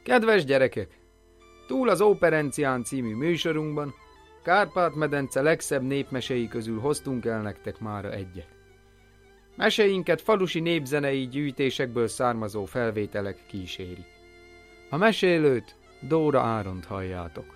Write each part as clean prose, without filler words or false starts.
Kedves gyerekek! Túl az Óperencián című műsorunkban Kárpát-medence legszebb népmeséi közül hoztunk el nektek mára egyet. Meséinket falusi népzenei gyűjtésekből származó felvételek kísérik. A mesélőt, Dóra Áront halljátok.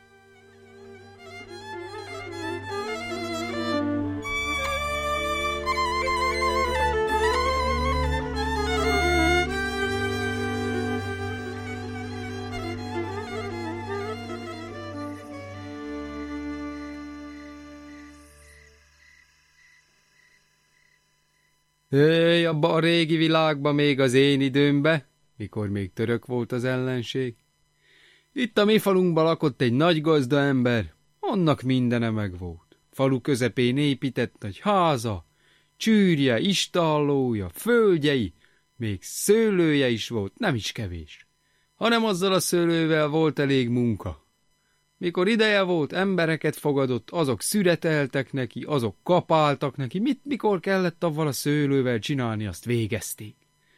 Abba a régi világba, még az én időmbe, mikor még török volt az ellenség. Itt a mi falunkban lakott egy nagy gazda ember, annak mindene megvolt. Falu közepén épített nagy háza, csűrje, istallója, földjei, még szőlője is volt, nem is kevés. Hanem azzal a szőlővel volt elég munka. Mikor ideje volt, embereket fogadott, azok szüreteltek neki, azok kapáltak neki, mikor kellett avval a szőlővel csinálni, azt végezték.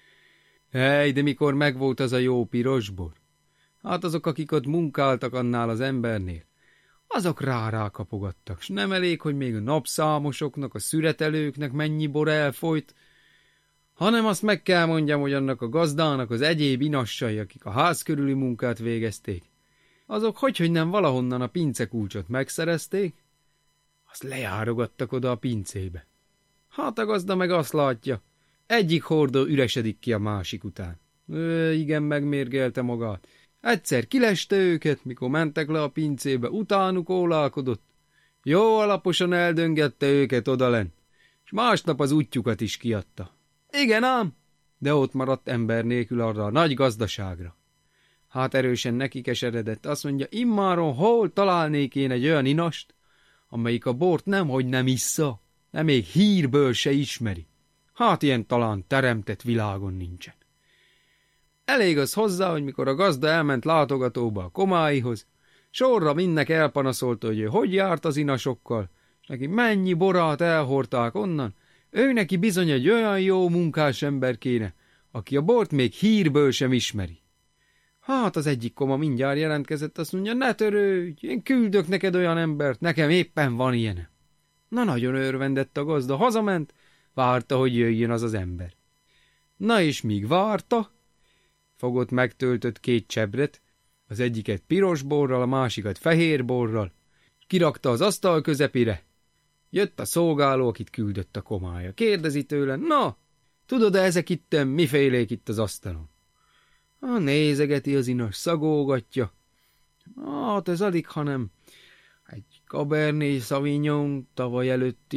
De mikor megvolt az a jó pirosbor, hát azok, akik ott munkáltak annál az embernél, azok rákapogattak, s nem elég, hogy még a napszámosoknak, a szüretelőknek mennyi bor elfolyt, hanem azt meg kell mondjam, hogy annak a gazdának az egyéb inassai, akik a ház körüli munkát végezték, azok hogy nem valahonnan a pincekulcsot megszerezték, azt lejárogattak oda a pincébe. Hát a gazda meg azt látja, egyik hordó üresedik ki a másik után. Igen, megmérgelte magát. Egyszer kileste őket, mikor mentek le a pincébe, utánuk ólálkodott. Jó alaposan eldöngette őket odalen, és másnap az útjukat is kiadta. Igen ám, de ott maradt ember nélkül arra a nagy gazdaságra. Hát erősen neki keseredett, azt mondja, immáron hol találnék én egy olyan inast, amelyik a bort nemhogy nem issza, de még hírből se ismeri. Hát ilyen talán teremtett világon nincsen. Elég az hozzá, hogy mikor a gazda elment látogatóba a komáihoz, sorra mindnek elpanaszolta, hogy járt az inasokkal, és neki mennyi borát elhordták onnan, ő neki bizony egy olyan jó munkás ember kéne, aki a bort még hírből sem ismeri. Hát az egyik koma mindjárt jelentkezett, azt mondja, ne törődj, én küldök neked olyan embert, nekem éppen van ilyen. Na nagyon örvendett a gazda, hazament, várta, hogy jöjjön az az ember. Na és míg várta, fogott megtöltött 2 csebret, az egyiket piros borral, a másikat fehér borral, kirakta az asztal közepére. Jött a szolgáló, akit küldött a komája. Kérdezi tőle, na, tudod-e ezek itten mifélék itt az asztalon? Nézegeti az inas, szagolgatja. Hát ez alig, hanem egy Cabernet Sauvignon tavaly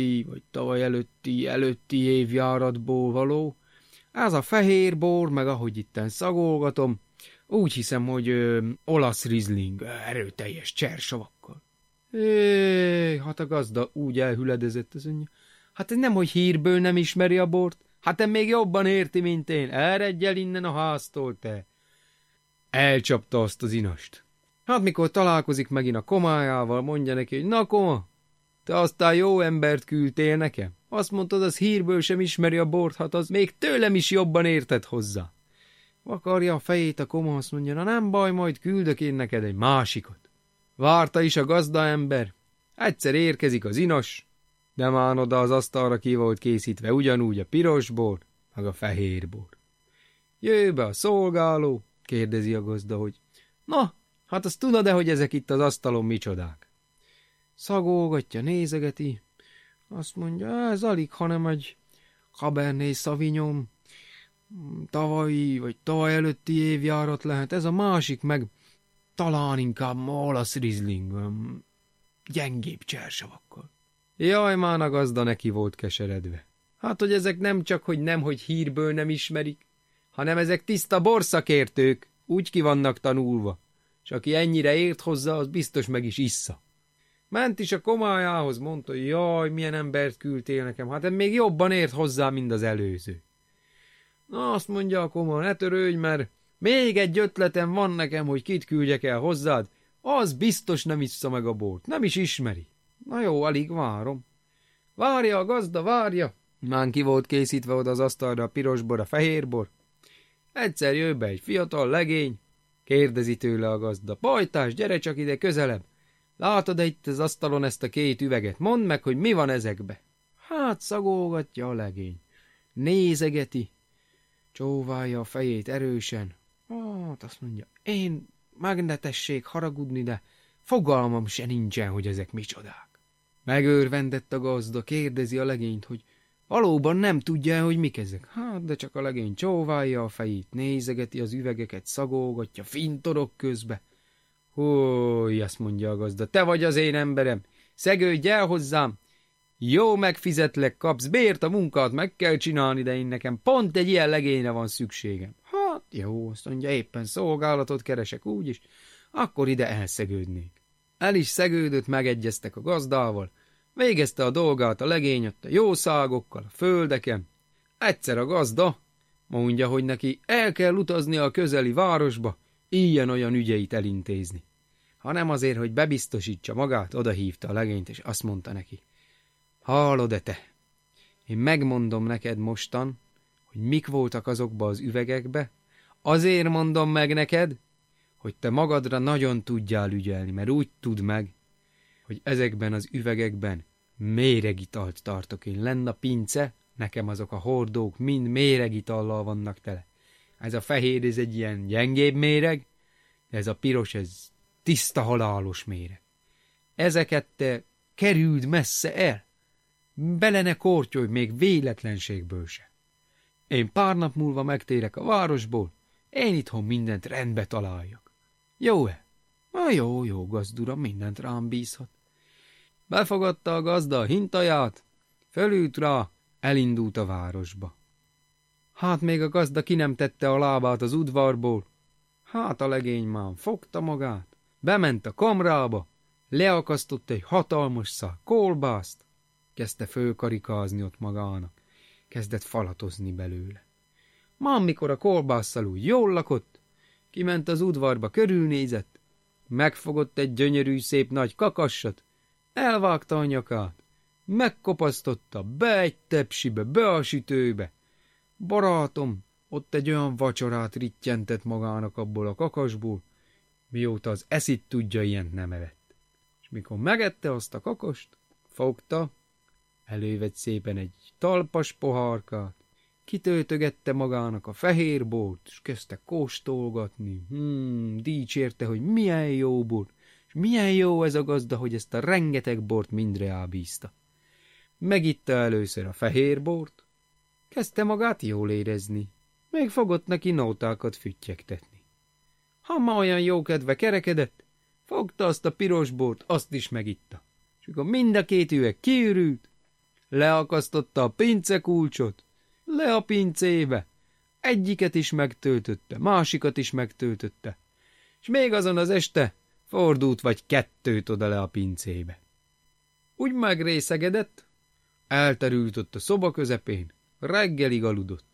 előtti évjáratból való. Ez a fehér bor, meg ahogy itten szagolgatom, úgy hiszem, hogy olasz Riesling, erőteljes csersavakkal. Hát a gazda úgy elhüledezett, az mondja, hát nem, hogy hírből nem ismeri a bort, hát te még jobban érti, mint én, eredj el innen a háztól, te. Elcsapta azt az inast. Hát mikor találkozik megint a komájával, mondja neki, hogy na koma, te aztán jó embert küldtél nekem. Azt mondtad, az hírből sem ismeri a bort, hát az még tőlem is jobban érted hozzá. Vakarja a fejét a koma, azt mondja, na nem baj, majd küldök én neked egy másikat. Várta is a gazdaember. Egyszer érkezik az inas, de már oda az asztalra ki volt készítve ugyanúgy a piros bor, meg a fehér bor. Jöjj be a szolgáló, kérdezi a gazda, hogy na, hát azt tudod-e, hogy ezek itt az asztalon micsodák? Szagolgatja, nézegeti, azt mondja, ez alig, hanem egy Cabernet Sauvignon, tavalyi vagy tavaly előtti évjárat lehet, ez a másik meg talán inkább olasz Riesling, gyengébb csersavakkal. Jaj, már a gazda neki volt keseredve. Hát, hogy ezek nem csak, hogy hírből nem ismerik, hanem ezek tiszta borszakértők, úgy ki vannak tanulva, és aki ennyire ért hozzá, az biztos meg is issza. Ment is a komájához, mondta, hogy jaj, milyen embert küldtél nekem, hát még jobban ért hozzá, mint az előző. Na, azt mondja a koma, ne törődj, mert még egy ötletem van nekem, hogy kit küldjek el hozzád, az biztos nem issza meg a bort, nem is ismeri. Na jó, alig várom. Várja a gazda, várja. Már ki volt készítve oda az asztalra a pirosbor, a fehérbor. Egyszer jön be egy fiatal legény, kérdezi tőle a gazda. Pajtás, gyere csak ide közelebb. Látod-e itt az asztalon ezt a 2 üveget? Mondd meg, hogy mi van ezekbe. Hát szagolgatja a legény. Nézegeti. Csóválja a fejét erősen. Hát azt mondja, én meg ne tessék haragudni, de fogalmam se nincsen, hogy ezek micsodák. Megőrvendett a gazda, kérdezi a legényt, hogy valóban nem tudja, hogy mik ezek. Hát, de csak a legény csóválja a fejét, nézegeti az üvegeket, szagolgatja, fintorog közbe. Húj, azt mondja a gazda, te vagy az én emberem, szegődj el hozzám, jó megfizetlek, kapsz bért, a munkát meg kell csinálni, de én nekem pont egy ilyen legényre van szükségem. Hát, jó, azt mondja, éppen szolgálatot keresek úgyis, akkor ide elszegődnék. El is szegődött, megegyeztek a gazdával, végezte a dolgát a legény ott a jó szágokkal, a földeken. Egyszer a gazda mondja, hogy neki el kell utazni a közeli városba, ilyen-olyan ügyeit elintézni. Hanem azért, hogy bebiztosítsa magát, odahívta a legényt, és azt mondta neki, hallod-e te? Én megmondom neked mostan, hogy mik voltak azokba az üvegekbe, azért mondom meg neked, hogy te magadra nagyon tudjál ügyelni, mert úgy tudd meg, hogy ezekben az üvegekben méregitalt tartok én. Lenn a pince, nekem azok a hordók mind méregitallal vannak tele. Ez a fehér, ez egy ilyen gyengébb méreg, de ez a piros, ez tiszta halálos méreg. Ezeket te kerüld messze el, bele ne kortyolj még véletlenségből se. Én pár nap múlva megtérek a városból, én itthon mindent rendbe találjak. Jó-e? Jó, gazduram, mindent rám bízhat. Befogadta a gazda a hintaját, fölült rá, elindult a városba. Hát még a gazda ki nem tette a lábát az udvarból. Hát a legény már fogta magát, bement a kamrába, leakasztott egy hatalmas szál kolbászt, kezdte fölkarikázni ott magának, kezdett falatozni belőle. Már mikor a kolbásszal úgy jól lakott, kiment az udvarba, körülnézett, megfogott egy gyönyörű szép nagy kakassat, elvágta a nyakát, megkopasztotta be egy tepsibe, be a sütőbe. Barátom, ott egy olyan vacsorát rittyentett magának abból a kakasból, mióta az eszit tudja, ilyent nem evett. És mikor megette azt a kakast, fogta, elővett szépen egy talpas pohárkát, kitöltögette magának a fehér bort, és kezdte kóstolgatni. Dicsérte, hogy milyen jó bor, és milyen jó ez a gazda, hogy ezt a rengeteg bort mindre elbízta. Megitta először a fehér bort, kezdte magát jól érezni, még fogott neki nótákat füttyegtetni. Ha ma olyan jó kedve kerekedett, fogta azt a piros bort, azt is megitta, és akkor mind a 2 üveg kiürült, leakasztotta a pincekulcsot, le a pincébe, egyiket is megtöltötte, másikat is megtöltötte, és még azon az este fordult vagy 2 oda le a pincébe. Úgy megrészegedett, elterült ott a szoba közepén, reggelig aludott.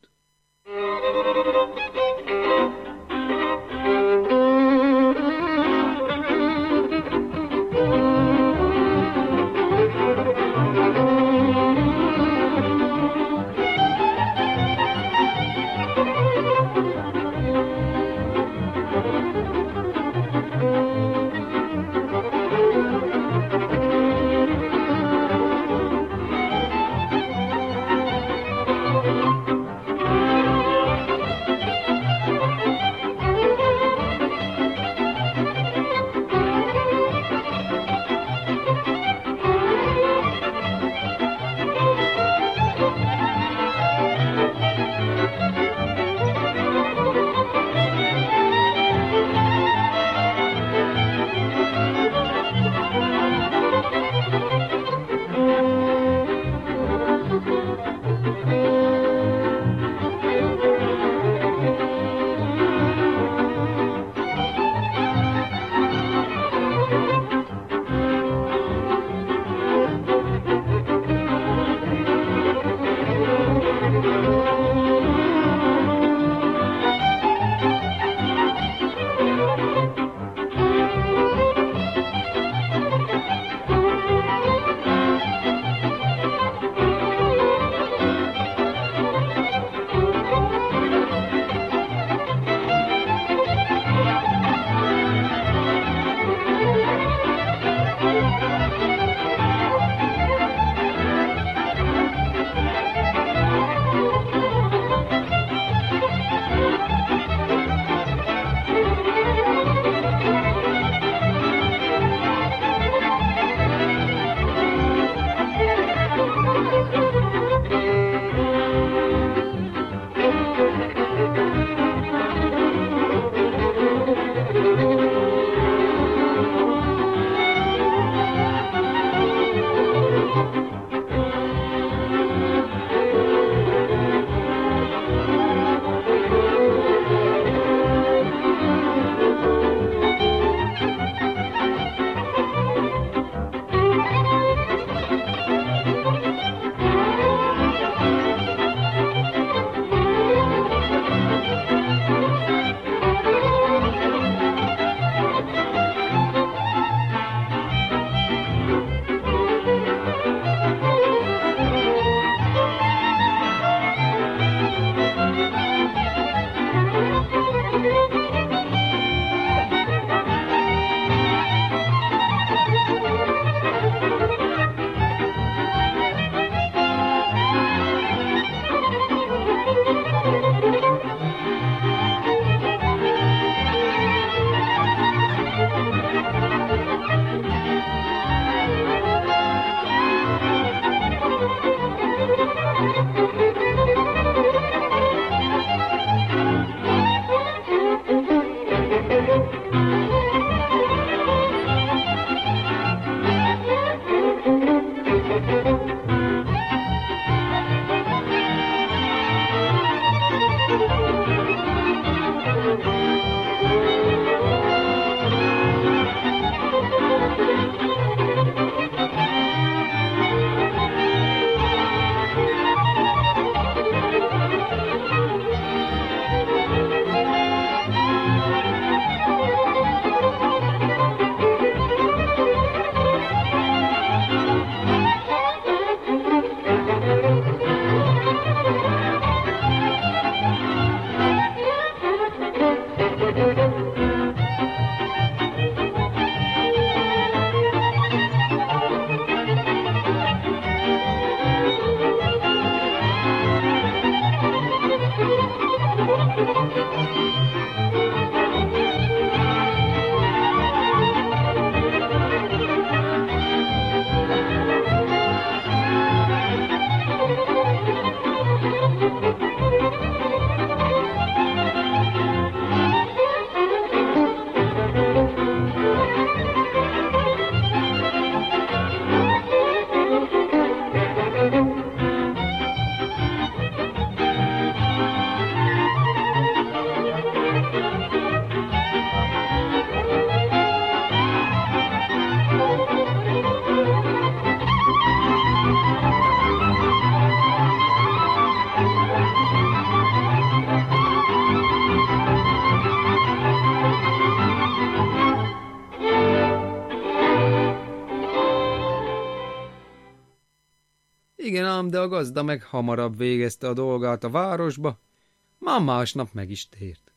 Igen ám, de a gazda meg hamarabb végezte a dolgát a városba, már másnap meg is tért.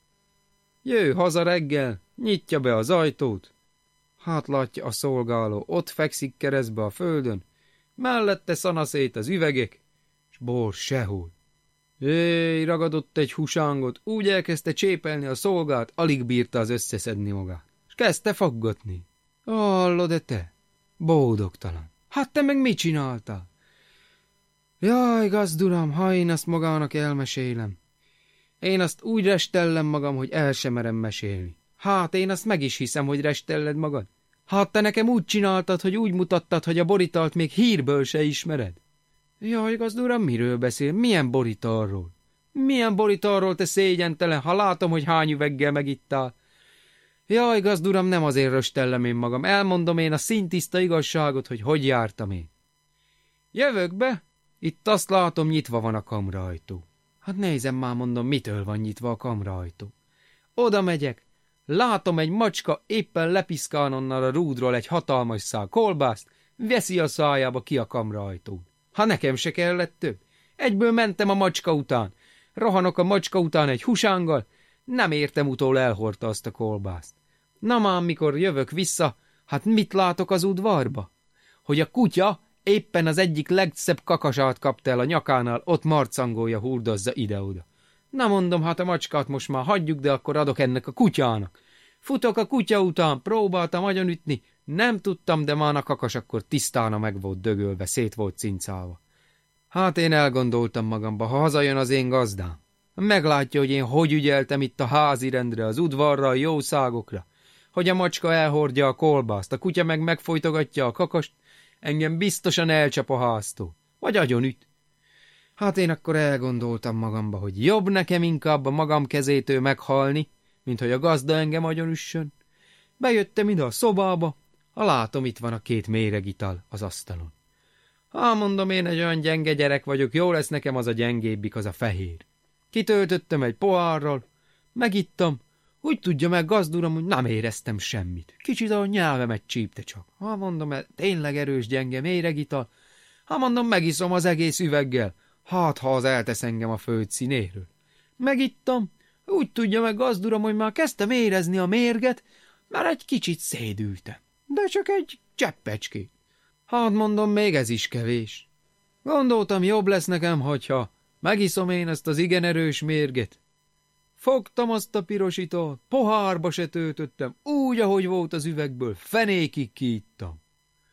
Jő haza reggel, nyitja be az ajtót. Hát látja a szolgáló, ott fekszik keresztbe a földön, mellette szanaszét az üvegek, s bor sehol. Éj, ragadott egy husángot, úgy elkezdte csépelni a szolgát, alig bírta az összeszedni magát, s kezdte faggatni. Hallod-e te? Boldogtalan. Hát te meg mit csináltál? Jaj, gazduram, ha én azt magának elmesélem. Én azt úgy restellem magam, hogy el sem merem mesélni. Hát én azt meg is hiszem, hogy restelled magad. Hát te nekem úgy csináltad, hogy úgy mutattad, hogy a borítalt még hírből se ismered. Jaj, gazduram, miről beszél? Milyen boritalról? Milyen boritalról, te szégyentelen, ha látom, hogy hány üveggel megittál? Jaj, gazduram, nem azért röstellem én magam. Elmondom én a szintiszta igazságot, hogy jártam én. Jövök be? Itt azt látom, nyitva van a kamraajtó. Hát nézem már, mondom, mitől van nyitva a kamraajtó. Oda megyek, látom egy macska éppen lepiszkál onnan a rúdról egy hatalmas szál kolbászt, veszi a szájába ki a kamraajtón. Ha nekem se kellett több. Egyből mentem a macska után. Rohanok a macska után egy husánggal, nem értem utól elhordta azt a kolbászt. Na már, mikor jövök vissza, hát mit látok az udvarba? Hogy a kutya éppen az egyik legszebb kakasát kapta el a nyakánál, ott marcangolja, hurdozza ide-oda. Na mondom, hát a macskát most már hagyjuk, de akkor adok ennek a kutyának. Futok a kutya után, próbáltam agyonütni, nem tudtam, de már a kakas akkor tisztána meg volt dögölve, szét volt cincálva. Hát én elgondoltam magamba, ha hazajön az én gazdám, meglátja, hogy én hogy ügyeltem itt a házi rendre, az udvarra, a jószágokra, hogy a macska elhordja a kolbászt, a kutya meg megfojtogatja a kakast, engem biztosan elcsap a háztól, vagy agyonüt. Hát én akkor elgondoltam magamba, hogy jobb nekem inkább a magam kezétől meghalni, mint hogy a gazda engem agyonüssön. Bejöttem ide a szobába, ha látom, itt van a 2 méregital az asztalon. Mondom, én egy olyan gyenge gyerek vagyok, jó lesz nekem az a gyengébbik, az a fehér. Kitöltöttem egy pohárral, megittam, úgy tudja meg gazduram, hogy nem éreztem semmit. Kicsit a nyelvemet csípte csak. Mondom, tényleg erős gyenge méregital. Mondom, megiszom az egész üveggel. Ha az eltesz engem a föld színéről. Megittam, úgy tudja meg gazduram, hogy már kezdtem érezni a mérget, mert egy kicsit szédültem. De csak egy cseppecskét. Mondom, még ez is kevés. Gondoltam, jobb lesz nekem, hogyha megiszom én ezt az igen erős mérget. Fogtam azt a pirositalt, pohárba se töltöttem, úgy, ahogy volt az üvegből, fenékig kiittam.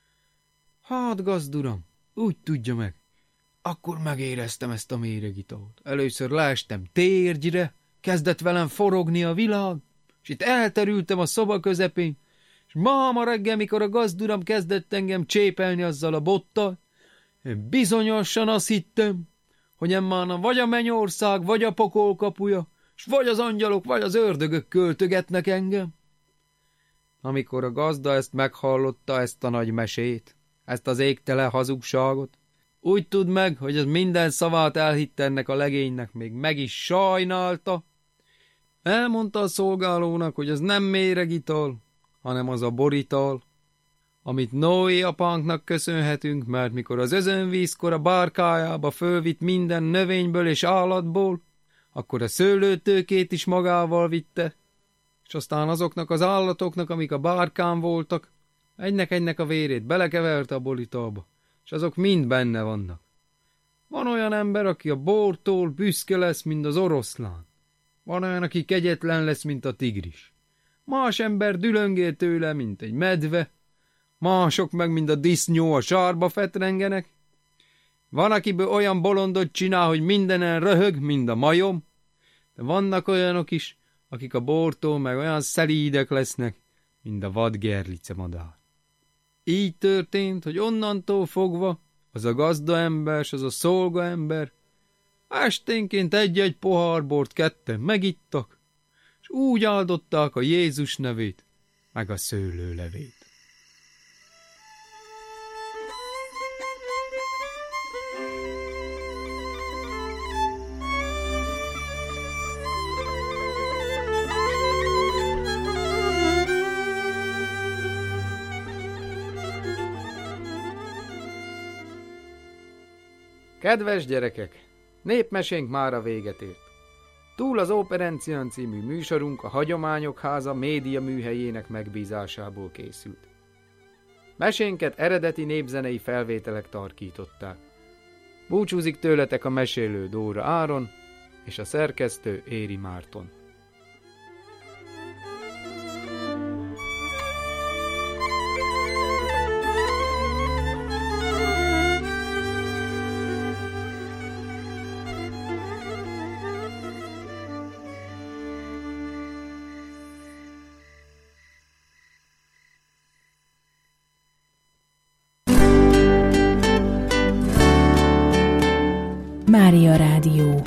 Gazduram, úgy tudja meg. Akkor megéreztem ezt a méregitalt. Először leestem térgyre, kezdett velem forogni a világ, és itt elterültem a szoba közepén, és máma reggel, mikor a gazduram kezdett engem csépelni azzal a bottal, én bizonyosan azt hittem, hogy emmána vagy a mennyország, vagy a pokol kapuja, s vagy az angyalok, vagy az ördögök költögetnek engem. Amikor a gazda ezt meghallotta, ezt a nagy mesét, ezt az égtelen hazugságot, úgy tud meg, hogy az minden szavát elhitte ennek a legénynek, még meg is sajnálta. Elmondta a szolgálónak, hogy az nem méregital, hanem az a borital, amit Noé apánknak köszönhetünk, mert mikor az özönvízkor a bárkájába fölvitt minden növényből és állatból, akkor a szőlőtőkét is magával vitte, és aztán azoknak az állatoknak, amik a bárkán voltak, egynek a vérét belekeverte a boritalba, és azok mind benne vannak. Van olyan ember, aki a bortól büszke lesz, mint az oroszlán. Van olyan, aki kegyetlen lesz, mint a tigris. Más ember dülöngél tőle, mint egy medve, mások meg, mint a disznó a sárba fetrengenek. Van, akiből olyan bolondot csinál, hogy mindenen röhög, mint a majom, de vannak olyanok is, akik a bortól meg olyan szelídek lesznek, mint a vadgerlice madár. Így történt, hogy onnantól fogva az a gazdaember s az a szolgaember esténként egy-egy pohár bort ketten megittak, és úgy áldották a Jézus nevét, meg a szőlőlevét. Kedves gyerekek! Népmesénk mára véget ért. Túl az Operencián című műsorunk a Hagyományok Háza média műhelyének megbízásából készült. Mesénket eredeti népzenei felvételek tarkították. Búcsúzik tőletek a mesélő Dóra Áron és a szerkesztő Éri Márton. Mária Rádió.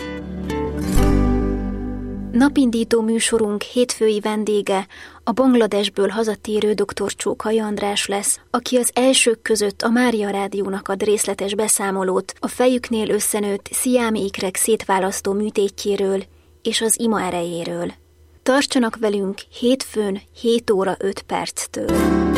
Napindító műsorunk hétfői vendége a Bangladesből hazatérő dr. Csókai András lesz, aki az elsők között a Mária Rádiónak ad részletes beszámolót a fejüknél összenőtt sziámi ikrek szétválasztó műtétjéről és az ima erejéről. Tartsanak velünk hétfőn 7 óra 5 perctől.